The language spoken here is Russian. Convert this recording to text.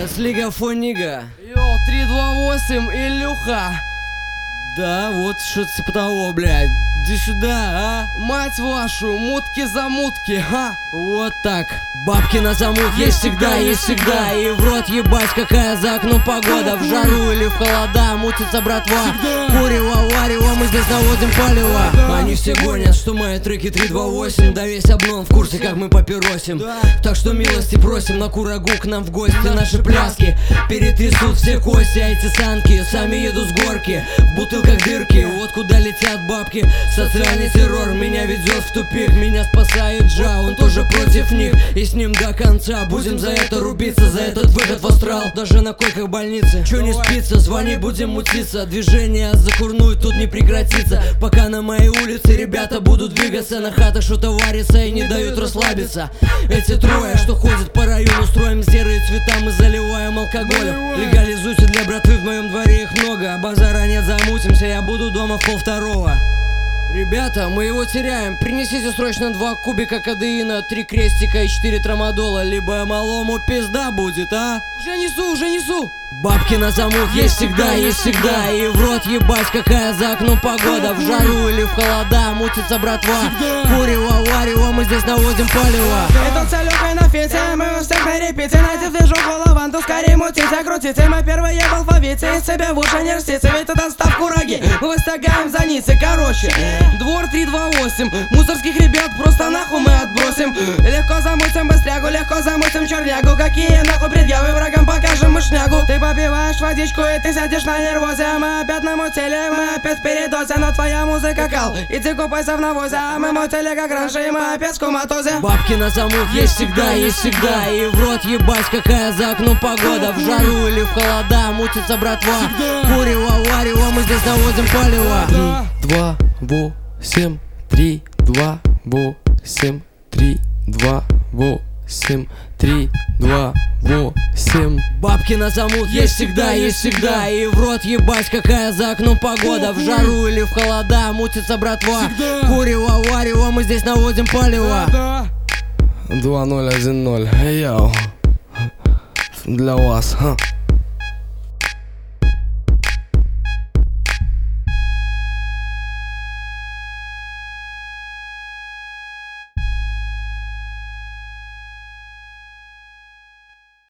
Let's Liga Фонига. Йоу, 328, Илюха. Да, вот что-то типа того, блядь. Иди сюда, а? Мать вашу, мутки-замутки, ха. Вот так. Бабки на замут есть всегда, есть всегда. И в рот ебать, какая за окном погода. В жару или в холода мутится братва. Курево, варево, мы здесь наводим палево. Они все гонят, что мои треки 328. Да весь обнон в курсе, как мы папиросим. Так что милости просим на курагу к нам в гости. Наши пляски перетрясут все кости. А эти санки сами едут с горки. В бутылках дырки, вот куда летят бабки. Социальный террор меня ведет в тупик. Меня спасает Джа, он тоже против них. И с ним до конца будем за это рубиться. За этот выход в астрал, даже на койках больницы. Чё не спится, звони, будем мутиться. Движение закурнует, тут не прекратится. Пока на моей улице ребята будут двигаться. На хатах что-то варится и не дают расслабиться. Эти трое, что ходят по району, строим серые цвета, мы заливаем алкоголем. Легализуйте для братвы, в моем дворе их много. Базара нет, замутимся, я буду дома в 1:30. Ребята, мы его теряем. Принесите срочно 2 кубика кадеина, 3 крестика и 4 трамадола. Либо малому пизда будет, а? Уже несу, уже несу. Бабки на замут есть всегда, есть всегда. И в рот ебать, какая за окном погода. В жару или в холода мутится братва. Курево, варево, мы здесь наводим палево. Это с Илюхой на фите, мы у всех на репите. Найти движуху лаванду, скорее мутите, крутите. Мы первые в алфавите, из себя в уши не рстите. Ведь это став кураги, мы выстагаем за ницы. Короче, двор 328, мусорских ребят просто нахуй мы отбросим. Легко замутим быстрягу, легко замутим чернягу. Какие нахуй предъявы врагам покажем мы шнягу. Ты попиваешь водичку и ты сидишь на нервозе. Мы опять намутили, мы опять в передозе. Но твоя музыка кал, иди купайся в навозе. А мы мутили как раньше и мы опять в коматозе. Бабки на замут есть всегда, есть всегда. И в рот ебать, какая за окном погода. В жару или в холода мутится братва. Курево, варево, мы здесь наводим палево. 2, 8, 3, 2, 8, 3, 2, 8, 3, 2, 8. Бабки на замут есть всегда, есть всегда. И в рот ебать, какая за окном погода. В жару или в холода мутится братва. Курево, варево, мы здесь наводим палево. 2-0-1-0. Йоу. Для вас.